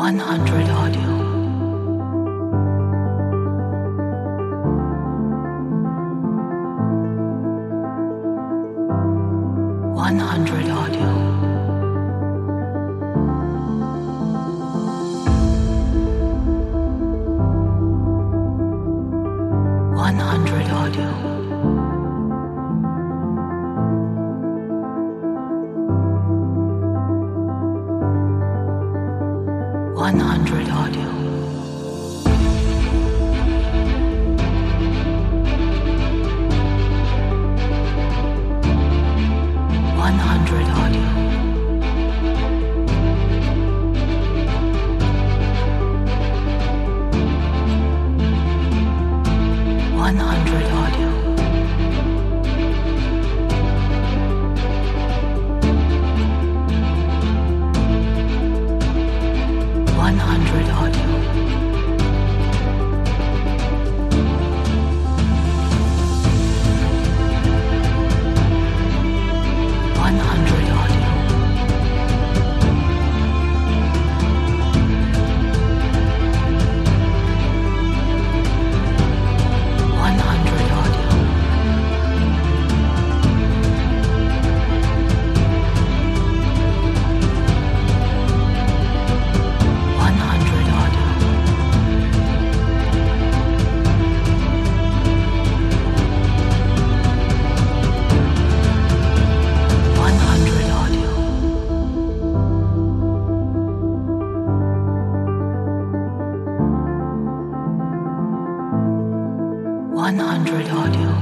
100 audio. 100 audio. 100 audio. 100 audio. 100 audio. 100 audio. 100 audio. 100 audio. 100 audio. 100 audio. 100 audio. 100 audio.